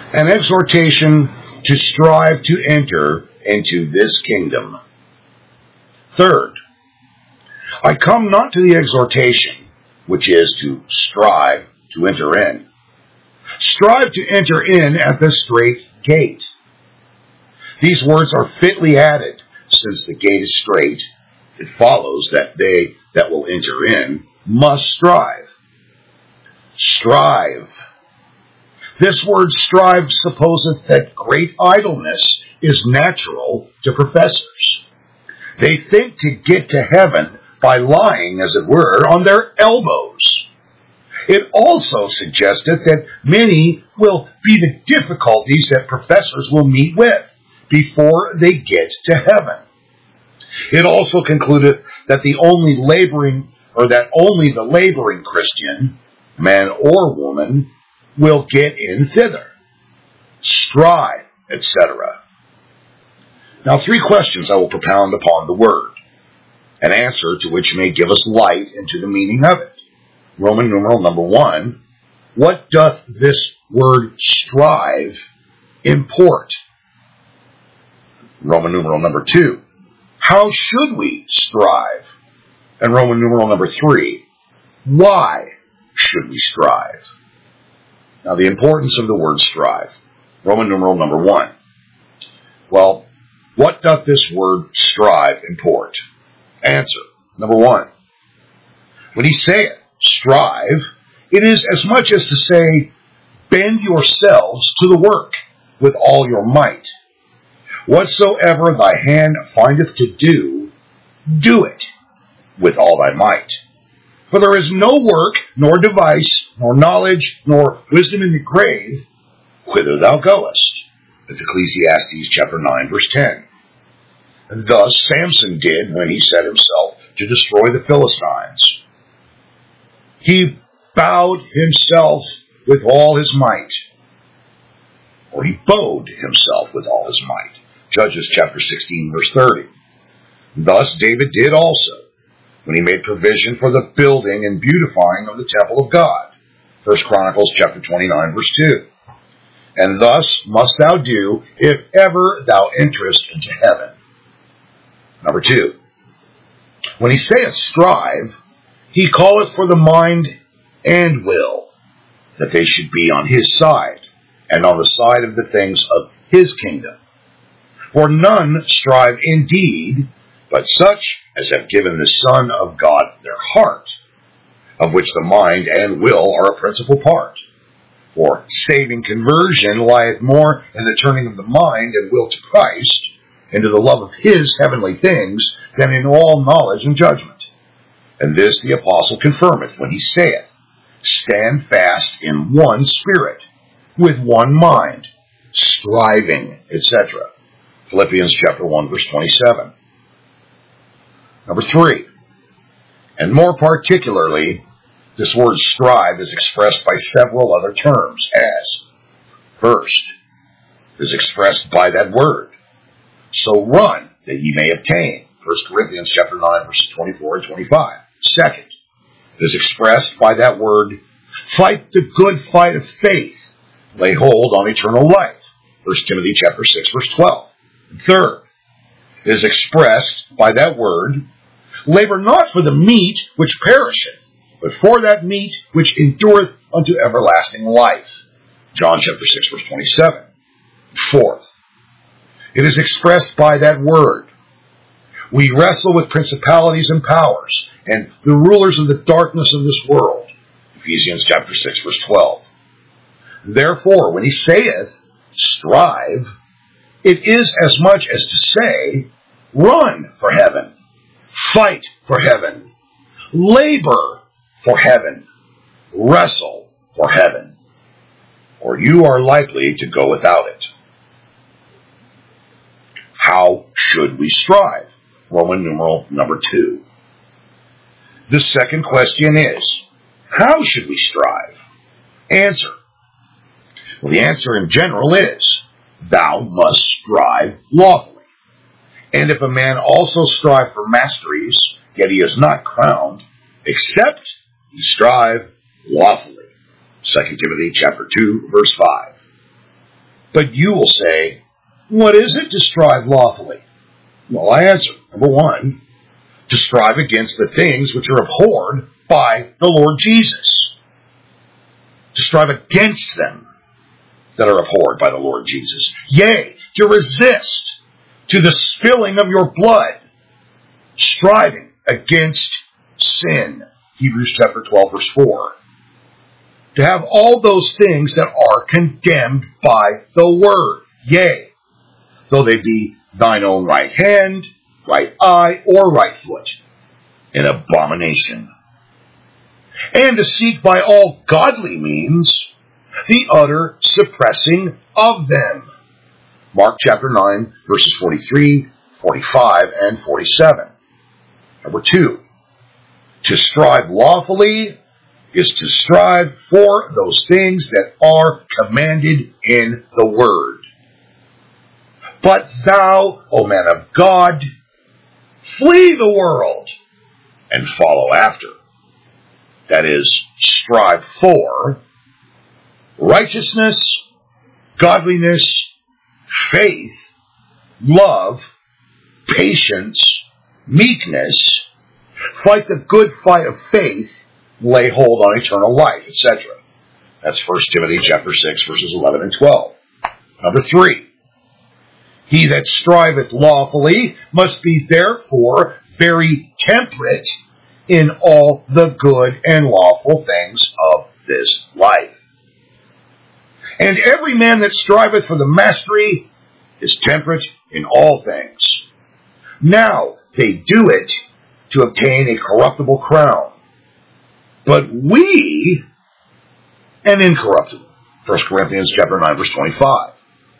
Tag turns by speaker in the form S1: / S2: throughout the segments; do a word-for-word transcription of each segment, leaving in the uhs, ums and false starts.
S1: An exhortation to strive to enter into this kingdom. Third, I come not to the exhortation, which is to strive to enter in. Strive to enter in at the strait gate. These words are fitly added, since the gate is strait. It follows that they that will enter in must strive. Strive. This word strive supposeth that great idleness is natural to professors. They think to get to heaven by lying, as it were, on their elbows. It also suggested that many will be the difficulties that professors will meet with before they get to heaven. It also concluded that the only laboring, or that only the laboring Christian, man or woman, will get in thither. Strive, et cetera. Now, three questions I will propound upon the word, an answer to which may give us light into the meaning of it. Roman numeral number one, what doth this word strive import? Roman numeral number two, how should we strive? And Roman numeral number three, why should we strive? Now, the importance of the word strive. Roman numeral number one. Well, what doth this word strive import? Answer. Number one. When he saith strive, it is as much as to say, bend yourselves to the work with all your might. Whatsoever thy hand findeth to do, do it with all thy might. For there is no work, nor device, nor knowledge, nor wisdom in the grave, whither thou goest. That's Ecclesiastes chapter nine, verse ten. And thus Samson did when he set himself to destroy the Philistines. He bowed himself with all his might, or he bowed himself with all his might. Judges chapter sixteen, verse thirty. Thus David did also, when he made provision for the building and beautifying of the temple of God. First Chronicles chapter twenty-nine, verse two. And thus must thou do, if ever thou enterest into heaven. Number two, when he saith strive, he calleth for the mind and will, that they should be on his side, and on the side of the things of his kingdom. For none strive indeed, but such as have given the Son of God their heart, of which the mind and will are a principal part. For saving conversion lieth more in the turning of the mind and will to Christ, into the love of his heavenly things, than in all knowledge and judgment. And this the apostle confirmeth when he saith, stand fast in one spirit, with one mind, striving, et cetera. Philippians chapter one, verse twenty-seven. Number three, and more particularly, this word strive is expressed by several other terms as, first, is expressed by that word, so run that ye may obtain. First Corinthians chapter nine, verses twenty-four and twenty-five. Second, it is expressed by that word, fight the good fight of faith, lay hold on eternal life. First Timothy chapter six, verse twelve. And third, it is expressed by that word, labor not for the meat which perisheth, but for that meat which endureth unto everlasting life. John chapter six, verse twenty-seven. Fourth, it is expressed by that word, we wrestle with principalities and powers, and the rulers of the darkness of this world. Ephesians chapter six, verse twelve. Therefore, when he saith, strive, it is as much as to say, run for heaven, fight for heaven, labor for heaven, wrestle for heaven, or you are likely to go without it. How should we strive? Roman numeral number two. The second question is, how should we strive? Answer. Well, the answer in general is, thou must strive lawfully. And if a man also strive for masteries, yet he is not crowned, except he strive lawfully. Second Timothy chapter two, verse five. But you will say, what is it to strive lawfully? Well, I answer, number one, to strive against the things which are abhorred by the Lord Jesus. To strive against them that are abhorred by the Lord Jesus. Yea, to resist to the spilling of your blood, striving against sin. Hebrews chapter twelve, verse four. To have all those things that are condemned by the word. Yea, though they be thine own right hand, right eye, or right foot, an abomination. And to seek by all godly means the utter suppressing of them. Mark chapter nine, verses forty-three, forty-five, and forty-seven. Number two, to strive lawfully is to strive for those things that are commanded in the word. But thou, O man of God, flee the world and follow after. That is, strive for righteousness, godliness, faith, love, patience, meekness, fight the good fight of faith, lay hold on eternal life, et cetera. That's First Timothy chapter six, verses eleven and twelve. Number three, he that striveth lawfully must be therefore very temperate in all the good and lawful things of this life. And every man that striveth for the mastery is temperate in all things. Now they do it to obtain a corruptible crown, but we an incorruptible. First Corinthians chapter nine, verse twenty-five.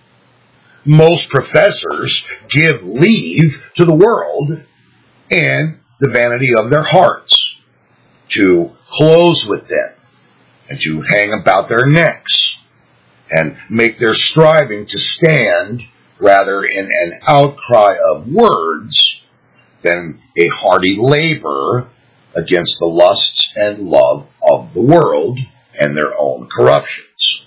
S1: Most professors give leave to the world and the vanity of their hearts to close with them and to hang about their necks and make their striving to stand rather in an outcry of words than a hearty labor against the lusts and love of the world and their own corruptions.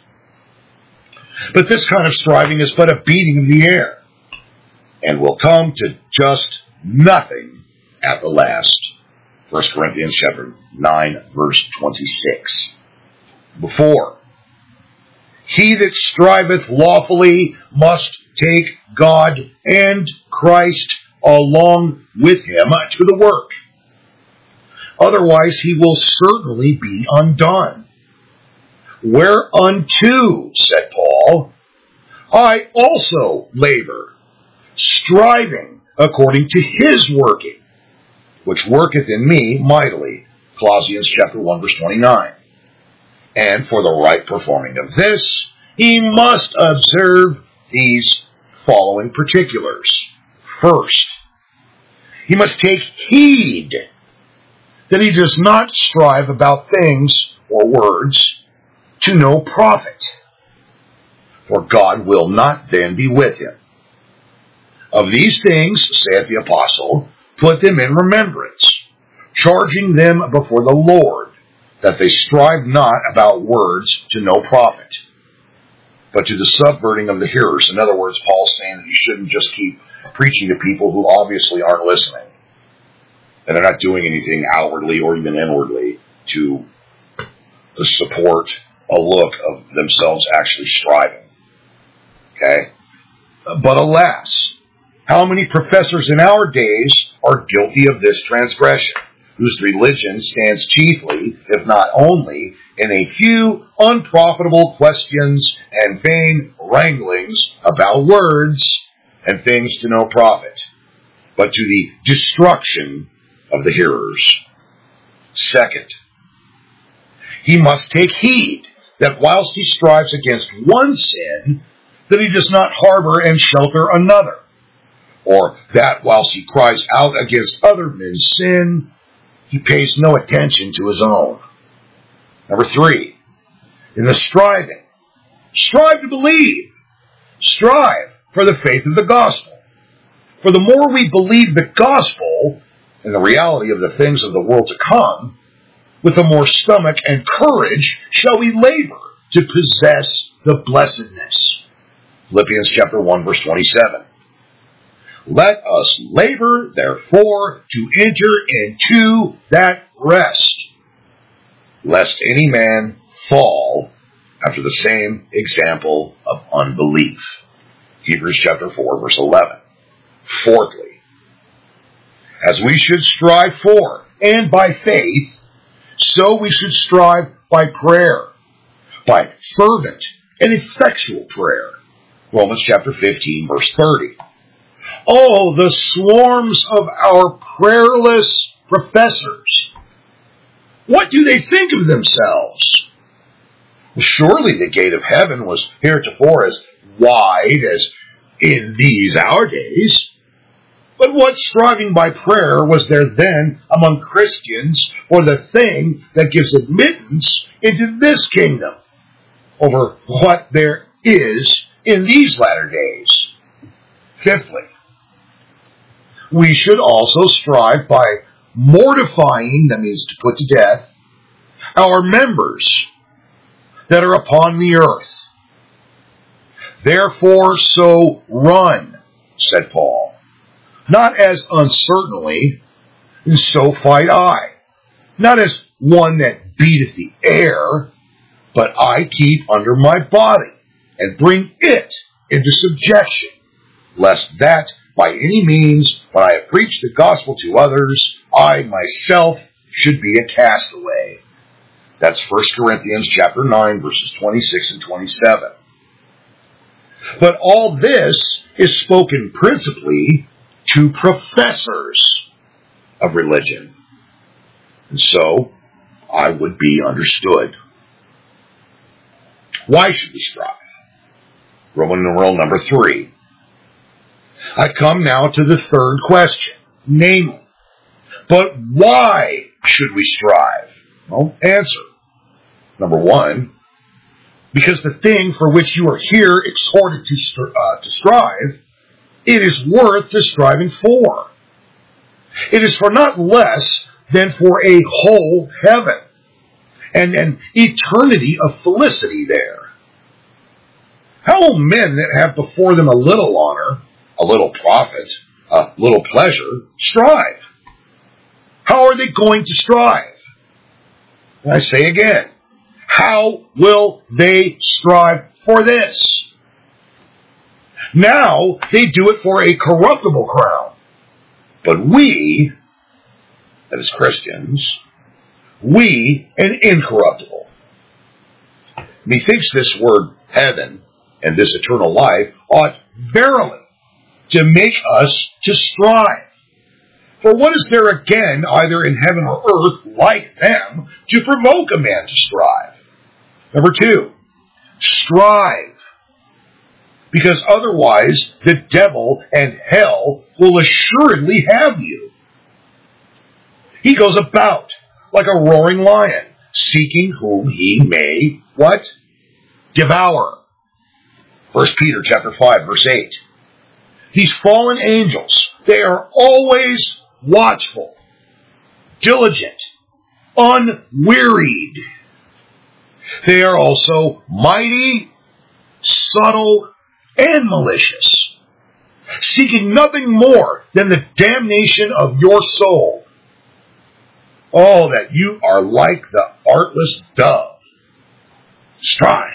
S1: But this kind of striving is but a beating of the air, and will come to just nothing at the last. First Corinthians chapter nine, verse twenty-six. Before, he that striveth lawfully must take God and Christ along with him to the work. Otherwise he will certainly be undone. Whereunto, said Paul, I also labor, striving according to his working, which worketh in me mightily. Colossians chapter one, verse twenty-nine. And for the right performing of this, he must observe these following particulars. First, he must take heed that he does not strive about things or words to no profit, for God will not then be with him. Of these things, saith the apostle, put them in remembrance, charging them before the Lord, that they strive not about words to no profit, but to the subverting of the hearers. In other words, Paul's saying that you shouldn't just keep preaching to people who obviously aren't listening, and they're not doing anything outwardly or even inwardly to, to support a look of themselves actually striving. Okay? But alas, how many professors in our days are guilty of this transgression, whose religion stands chiefly, if not only, in a few unprofitable questions and vain wranglings about words and things to no profit, but to the destruction of the hearers. Second, he must take heed that whilst he strives against one sin, that he does not harbor and shelter another, or that whilst he cries out against other men's sin, he pays no attention to his own. Number three, in the striving, strive to believe. Strive for the faith of the gospel. For the more we believe the gospel and the reality of the things of the world to come, with the more stomach and courage shall we labor to possess the blessedness. Philippians chapter one, verse twenty-seven. Let us labor, therefore, to enter into that rest, lest any man fall after the same example of unbelief. Hebrews chapter four, verse eleven. Fourthly, as we should strive for, and by faith, so we should strive by prayer, by fervent and effectual prayer. Romans chapter fifteen, verse thirty. Oh, the swarms of our prayerless professors! What do they think of themselves? Surely the gate of heaven was heretofore as wide as in these our days. But what striving by prayer was there then among Christians for the thing that gives admittance into this kingdom over what there is in these latter days? Fifthly, we should also strive by mortifying, that means to put to death, our members that are upon the earth. Therefore so run, said Paul, not as uncertainly, and so fight I, not as one that beateth the air, but I keep under my body, and bring it into subjection, lest that by any means, when I have preached the gospel to others, I myself should be a castaway. That's First Corinthians chapter nine, verses twenty-six and twenty-seven. But all this is spoken principally to professors of religion. And so, I would be understood. Why should we strive? Roman numeral number three. I come now to the third question, namely, but why should we strive? Well, answer. Number one, because the thing for which you are here exhorted to, stri- uh, to strive, it is worth the striving for. It is for not less than for a whole heaven and an eternity of felicity there. How will men that have before them a little honor, a little profit, a little pleasure, strive? How are they going to strive? And I say again, how will they strive for this? Now they do it for a corruptible crown. But we, that is Christians, we an incorruptible. Methinks this word heaven and this eternal life ought verily to make us to strive. For what is there again, either in heaven or earth, like them, to provoke a man to strive? Number two, strive. Because otherwise the devil and hell will assuredly have you. He goes about like a roaring lion, seeking whom he may, what? Devour. First Peter chapter five, verse eight. These fallen angels, they are always watchful, diligent, unwearied. They are also mighty, subtle, and malicious, seeking nothing more than the damnation of your soul. Oh, that you are like the artless dove. Strive.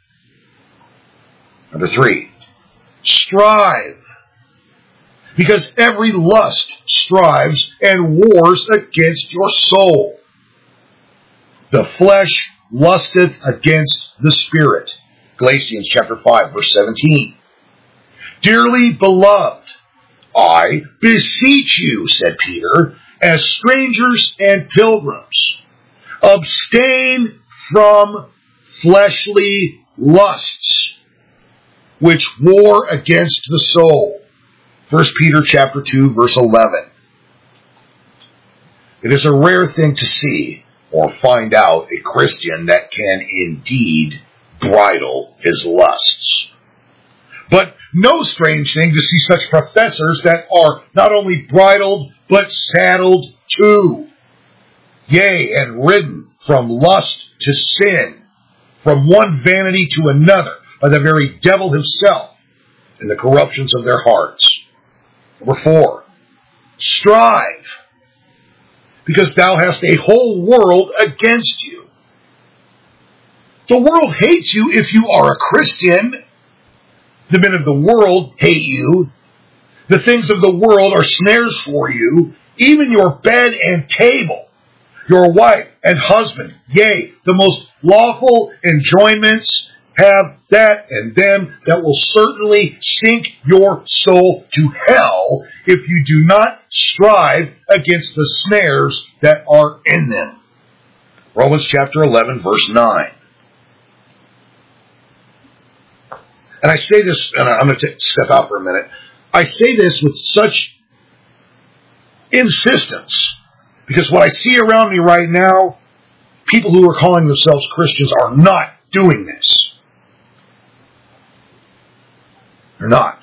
S1: Number three, strive. Because every lust strives and wars against your soul. The flesh lusteth against the spirit. Galatians chapter five, verse seventeen. Dearly beloved, I beseech you, said Peter, as strangers and pilgrims, abstain from fleshly lusts, which war against the soul. First Peter chapter two, verse eleven. It is a rare thing to see or find out a Christian that can indeed bridle his lusts. But no strange thing to see such professors that are not only bridled, but saddled too. Yea, and ridden from lust to sin, from one vanity to another, by the very devil himself, in the corruptions of their hearts. Number four, strive, because thou hast a whole world against you. The world hates you if you are a Christian. The men of the world hate you. The things of the world are snares for you, even your bed and table, your wife and husband, yea, the most lawful enjoyments have that and them that will certainly sink your soul to hell if you do not strive against the snares that are in them. Romans chapter eleven, verse nine. And I say this, and I'm going to step out for a minute. I say this with such insistence, because what I see around me right now, people who are calling themselves Christians are not doing this. They're not.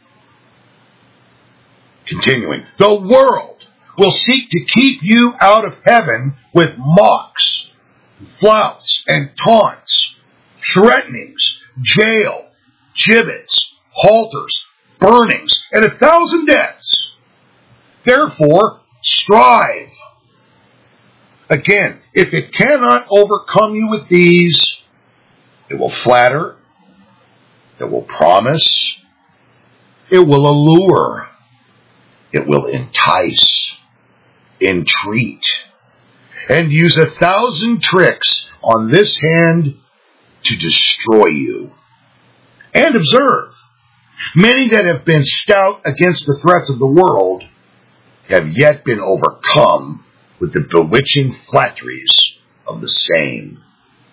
S1: Continuing. The world will seek to keep you out of heaven with mocks, flouts, and taunts, threatenings, jail, gibbets, halters, burnings, and a thousand deaths. Therefore, strive. Again, if it cannot overcome you with these, it will flatter, it will promise, it will allure, it will entice, entreat, and use a thousand tricks on this hand to destroy you. And observe, many that have been stout against the threats of the world have yet been overcome with the bewitching flatteries of the same.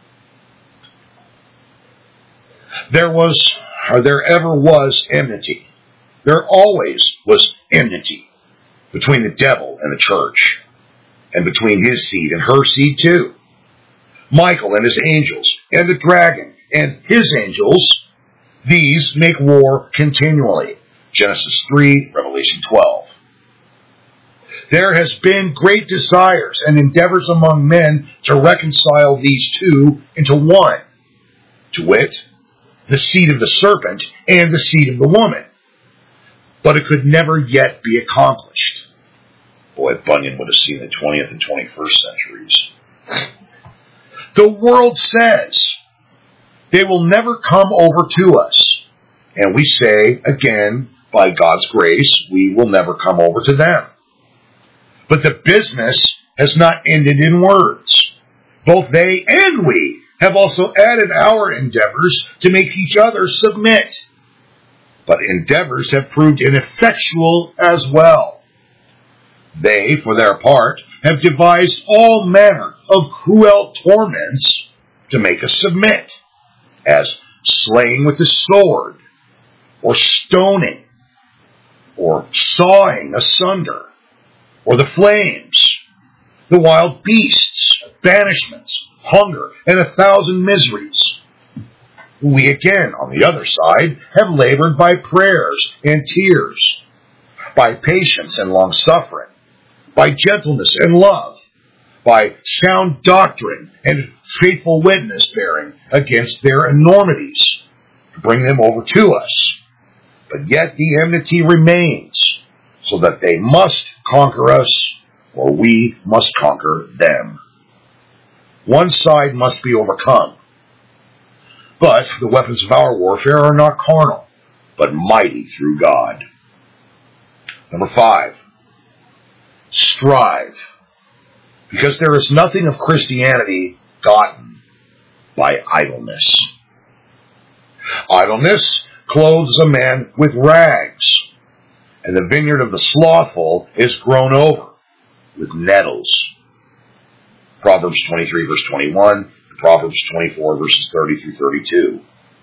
S1: There was, or there ever was, enmity. There always was enmity between the devil and the church, and between his seed and her seed too. Michael and his angels, and the dragon and his angels, these make war continually. Genesis three, Revelation twelve. There has been great desires and endeavors among men to reconcile these two into one, to wit, the seed of the serpent and the seed of the woman. But it could never yet be accomplished. Boy, Bunyan would have seen the twentieth and twenty-first centuries. The world says they will never come over to us. And we say, again, by God's grace, we will never come over to them. But the business has not ended in words. Both they and we have also added our endeavors to make each other submit. But endeavors have proved ineffectual as well. They, for their part, have devised all manner of cruel torments to make us submit, as slaying with the sword, or stoning, or sawing asunder, or the flames, the wild beasts, banishments, hunger, and a thousand miseries. We again, on the other side, have labored by prayers and tears, by patience and long-suffering, by gentleness and love, by sound doctrine and faithful witness bearing against their enormities, to bring them over to us. But yet the enmity remains, so that they must conquer us, or we must conquer them. One side must be overcome. But the weapons of our warfare are not carnal, but mighty through God. Number five, strive, because there is nothing of Christianity gotten by idleness. Idleness clothes a man with rags, and the vineyard of the slothful is grown over with nettles. Proverbs twenty-three, verse twenty-one, and Proverbs twenty-four, verses thirty through thirty-two.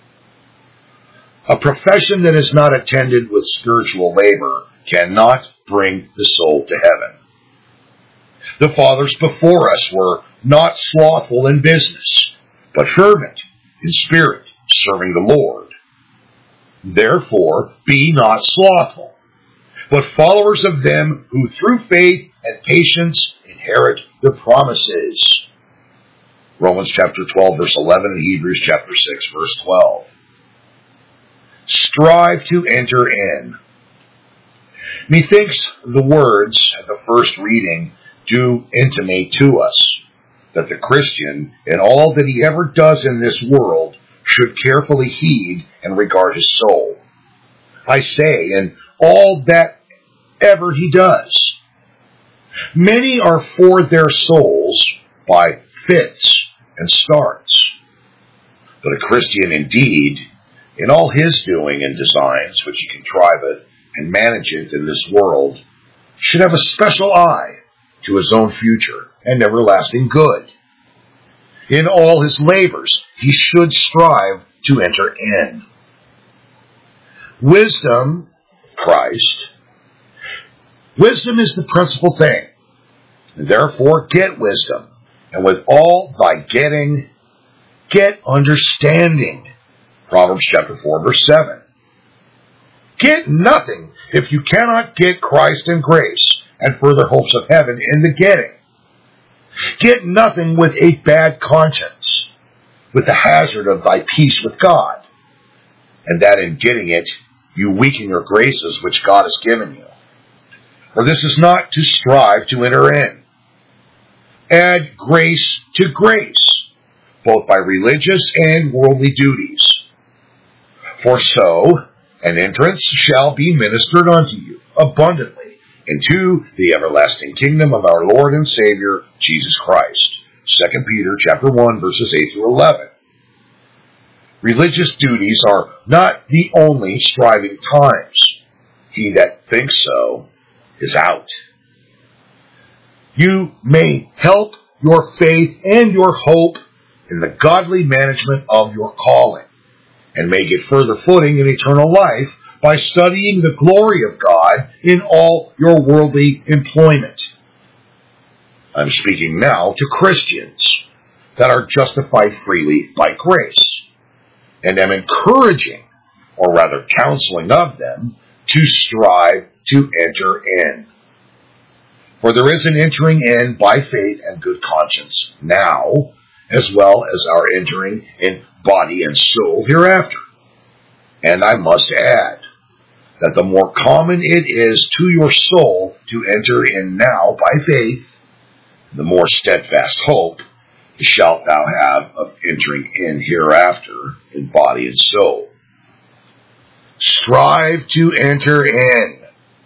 S1: A profession that is not attended with spiritual labor cannot bring the soul to heaven. The fathers before us were not slothful in business, but fervent in spirit, serving the Lord. Therefore, be not slothful, but followers of them who through faith and patience inherit the promises. Romans chapter twelve, verse eleven, and Hebrews chapter six, verse twelve. strive to enter in. Methinks the words at the first reading do intimate to us that the Christian, in all that he ever does in this world, should carefully heed and regard his soul. I say, in all that ever he does. Many are for their souls by fits and starts. But a Christian indeed, in all his doing and designs, which he contriveth and manageth in this world, should have a special eye to his own future and everlasting good. In all his labors, he should strive to enter in. Wisdom, Christ. Wisdom is the principal thing. And therefore, get wisdom. And with all thy getting, get understanding. Proverbs chapter four, verse seven. Get nothing if you cannot get Christ and grace and further hopes of heaven in the getting. Get nothing with a bad conscience, with the hazard of thy peace with God, and that in getting it you weaken your graces which God has given you. For this is not to strive to enter in. Add grace to grace, both by religious and worldly duties. For so an entrance shall be ministered unto you abundantly into the everlasting kingdom of our Lord and Savior, Jesus Christ. Second Peter chapter one, verses eight through eleven. Religious duties are not the only striving times. He that thinks so is out. You may help your faith and your hope in the godly management of your calling, and may get further footing in eternal life by studying the glory of God in all your worldly employment. I'm speaking now to Christians that are justified freely by grace, and am encouraging, or rather counseling of them, to strive to enter in. For there is an entering in by faith and good conscience now, as well as our entering in body and soul hereafter. And I must add that the more common it is to your soul to enter in now by faith, the more steadfast hope shalt thou have of entering in hereafter in body and soul. Strive to enter in.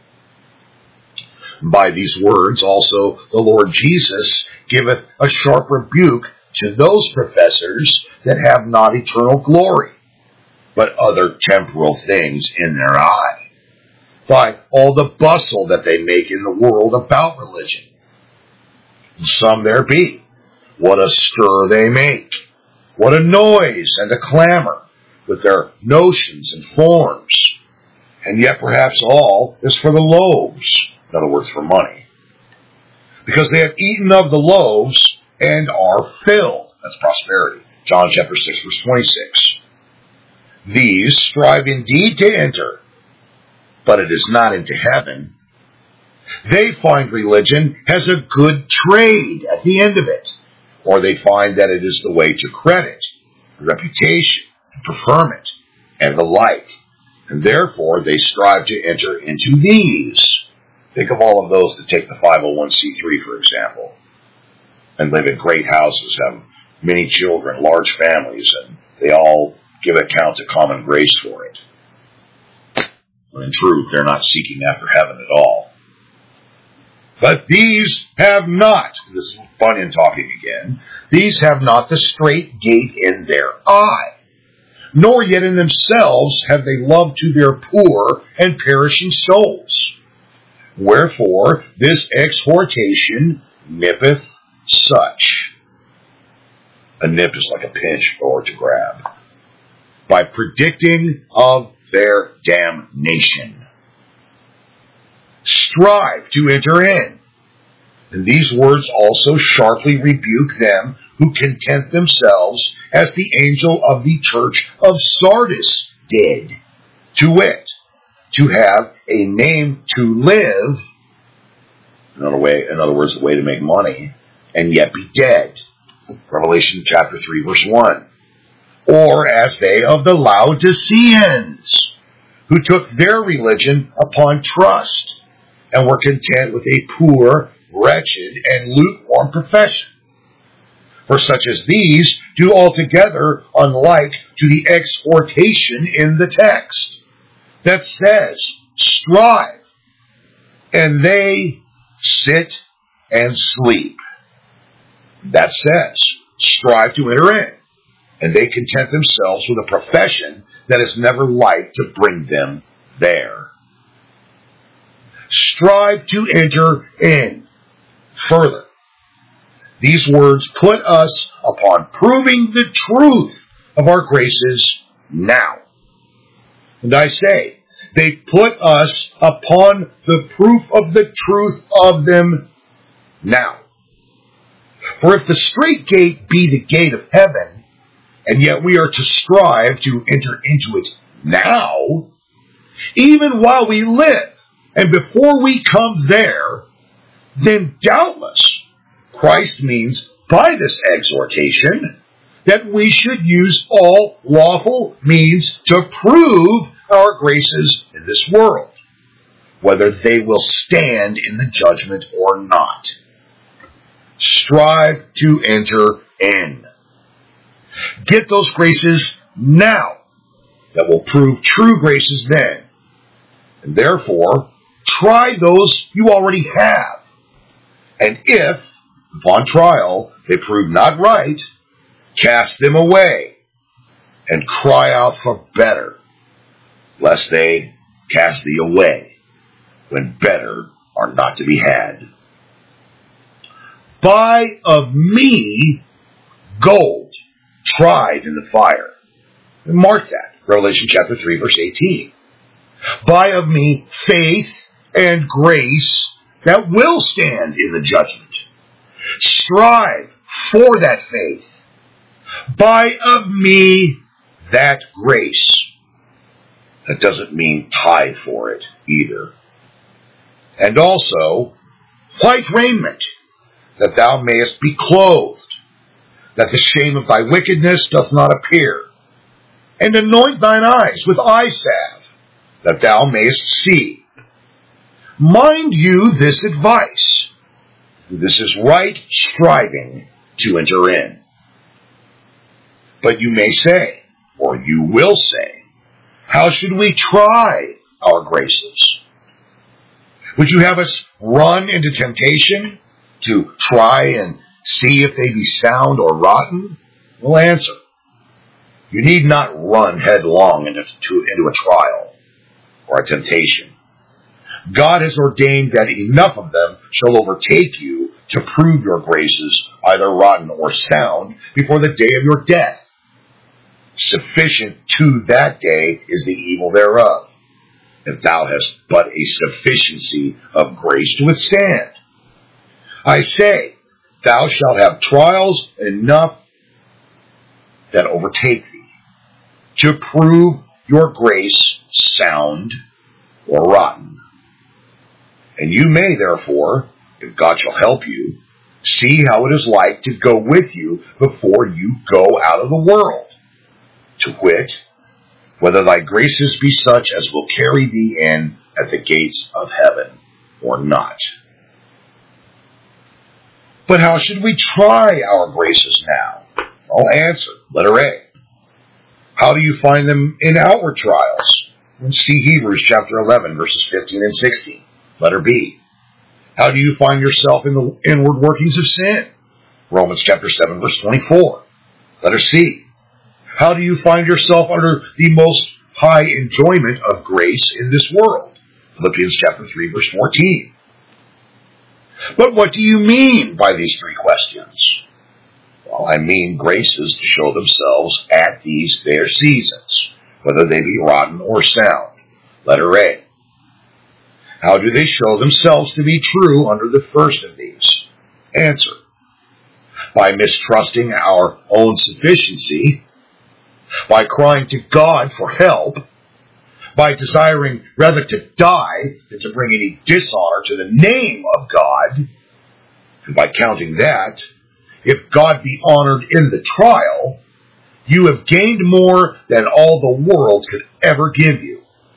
S1: By these words also the Lord Jesus giveth a sharp rebuke to those professors that have not eternal glory, but other temporal things in their eye, by all the bustle that they make in the world about religion. And some there be, what a stir they make, what a noise and a clamor with their notions and forms, and yet perhaps all is for the loaves, in other words, for money, because they have eaten of the loaves and are filled. That's prosperity. John chapter six, verse twenty-six. These strive indeed to enter, but it is not into heaven. They find religion has a good trade at the end of it, or they find that it is the way to credit, reputation, preferment, and the like, and therefore they strive to enter into these. Think of all of those that take the five oh one c three, for example, and live in great houses, have many children, large families, and they all give account to common grace for it. When in truth, they're not seeking after heaven at all. But these have not, this is Bunyan talking again, these have not the straight gate in their eye, nor yet in themselves have they love to their poor and perishing souls. Wherefore, this exhortation nippeth such. A nip is like a pinch or to grab. By predicting of their damnation. Strive to enter in. And these words also sharply rebuke them who content themselves as the angel of the church of Sardis did, to wit, to have a name to live, in other, way, in other words, the way to make money, and yet be dead. Revelation chapter three, verse one. Or as they of the Laodiceans, who took their religion upon trust and were content with a poor, wretched, and lukewarm profession. For such as these do altogether unlike to the exhortation in the text that says, strive, and they sit and sleep. That says, strive to enter in, and they content themselves with a profession that is never like to bring them there. Strive to enter in. Further, these words put us upon proving the truth of our graces now. And I say, they put us upon the proof of the truth of them now. For if the straight gate be the gate of heaven, and yet we are to strive to enter into it now, even while we live, and before we come there, then doubtless Christ means by this exhortation that we should use all lawful means to prove our graces in this world, whether they will stand in the judgment or not. Strive to enter in. Get those graces now that will prove true graces then. And therefore, try those you already have. And if, upon trial, they prove not right, cast them away and cry out for better, lest they cast thee away when better are not to be had. Buy of me gold tried in the fire. Mark that, Revelation chapter three, verse eighteen. Buy of me faith and grace that will stand in the judgment. Strive for that faith. Buy of me that grace. That doesn't mean tithe for it either. And also, white raiment, that thou mayest be clothed, that the shame of thy wickedness doth not appear. And anoint thine eyes with eye salve, that thou mayest see. Mind you this advice. This is right striving to enter in. But you may say, or you will say, how should we try our graces? Would you have us run into temptation to try and see if they be sound or rotten? We'll answer. You need not run headlong into, to, into a trial or a temptation. God has ordained that enough of them shall overtake you to prove your graces either rotten or sound before the day of your death. Sufficient to that day is the evil thereof, if thou hast but a sufficiency of grace to withstand. I say, thou shalt have trials enough that overtake thee, to prove your grace sound or rotten. And you may, therefore, if God shall help you, see how it is like to go with you before you go out of the world, to wit, whether thy graces be such as will carry thee in at the gates of heaven or not. But how should we try our graces now? I'll answer. Letter A. How do you find them in outward trials? See Hebrews chapter eleven, verses fifteen and sixteen. Letter B. How do you find yourself in the inward workings of sin? Romans chapter seven, verse twenty-four. Letter C. How do you find yourself under the most high enjoyment of grace in this world? Philippians chapter three, verse fourteen. But what do you mean by these three questions? Well, I mean graces to show themselves at these their seasons, whether they be rotten or sound. Letter A. How do they show themselves to be true under the first of these? Answer. By mistrusting our own sufficiency, by crying to God for help, by desiring rather to die than to bring any dishonor to the name of God, and by counting that, if God be honored in the trial, you have gained more than all the world could ever give you.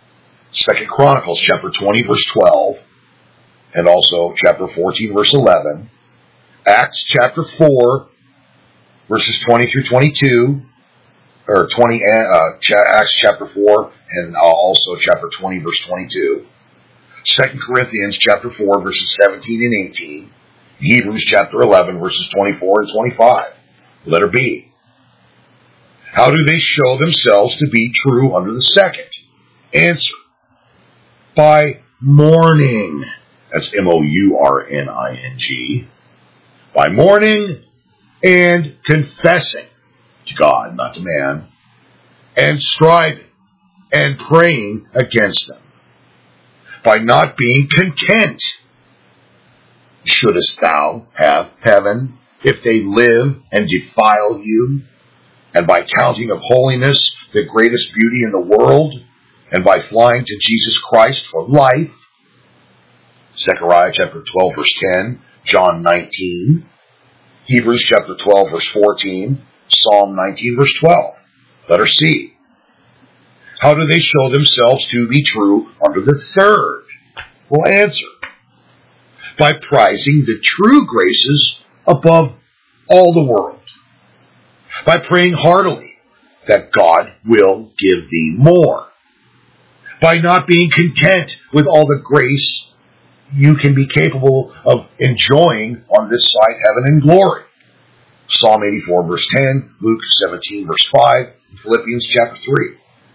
S1: Second Chronicles chapter twenty, verse twelve, and also chapter fourteen, verse eleven. Acts chapter four, verses twenty through twenty-two, or twenty, uh, Acts chapter four, and also chapter twenty, verse twenty-two. Second Corinthians chapter four, verses seventeen and eighteen. Hebrews chapter eleven, verses twenty-four and twenty-five. Letter B. How do they show themselves to be true under the second? Answer. By mourning. That's M O U R N I N G. By mourning and confessing to God, not to man, and striving and praying against them. By not being content. Shouldest thou have heaven if they live and defile you? And by counting of holiness the greatest beauty in the world, and by flying to Jesus Christ for life? Zechariah chapter twelve, verse ten, John nineteen, Hebrews chapter twelve, verse fourteen, Psalm nineteen, verse twelve. Letter C. How do they show themselves to be true under the third? We'll answer. By prizing the true graces above all the world. By praying heartily that God will give thee more. By not being content with all the grace you can be capable of enjoying on this side heaven and glory. Psalm eighty-four, verse ten, Luke seventeen, verse five, and Philippians chapter three.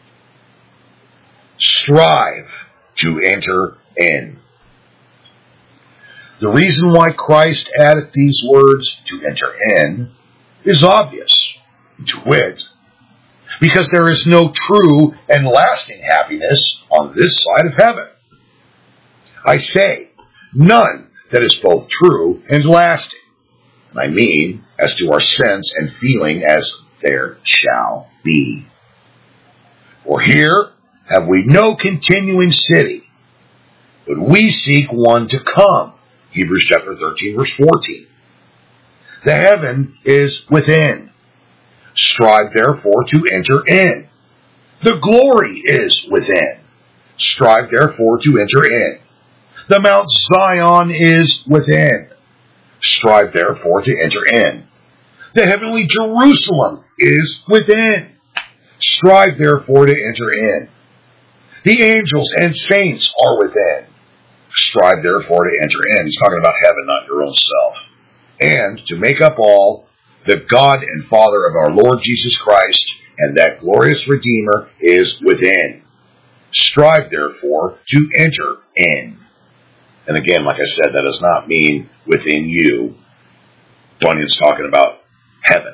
S1: Strive to enter in. The reason why Christ added these words, to enter in, is obvious, to wit, because there is no true and lasting happiness on this side of heaven. I say, none that is both true and lasting. And I mean, as to our sense and feeling as there shall be. For here have we no continuing city, but we seek one to come. Hebrews chapter thirteen, verse fourteen. The heaven is within. Strive therefore to enter in. The glory is within. Strive therefore to enter in. The Mount Zion is within. Strive therefore to enter in. The heavenly Jerusalem is within. Strive therefore to enter in. The angels and saints are within. Strive therefore to enter in. He's talking about heaven, not your own self. And to make up all, the God and Father of our Lord Jesus Christ and that glorious Redeemer is within. Strive therefore to enter in. And again, like I said, that does not mean within you. Bunyan's talking about heaven.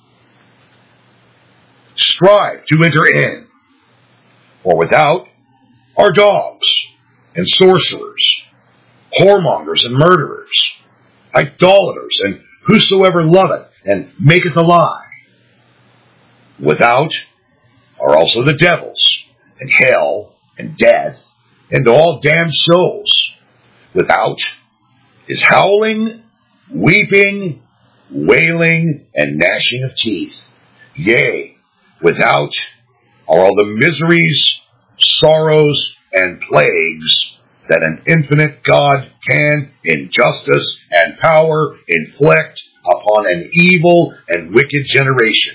S1: Strive to enter in. For without are dogs and sorcerers, whoremongers and murderers, idolaters, and whosoever loveth and maketh a lie. Without are also the devils, and hell, and death, and all damned souls. Without is howling, weeping, wailing, and gnashing of teeth. Yea, without are all the miseries, sorrows, and plagues that an infinite God can, in justice and power, inflict upon an evil and wicked generation.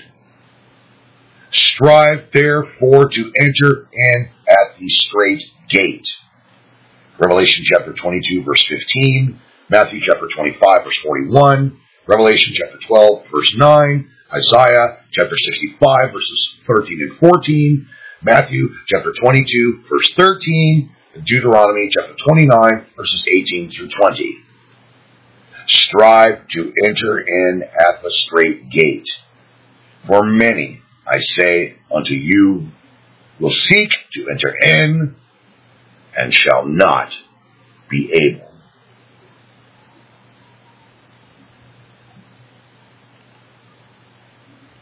S1: Strive therefore to enter in at the strait gate. Revelation chapter twenty-two, verse fifteen, Matthew chapter twenty-five, verse forty-one, Revelation chapter twelve, verse nine, Isaiah chapter sixty-five, verses thirteen and fourteen, Matthew chapter twenty-two, verse thirteen, and Deuteronomy chapter twenty-nine, verses eighteen through twenty. Strive to enter in at the strait gate. For many, I say unto you, will seek to enter in, and shall not be able.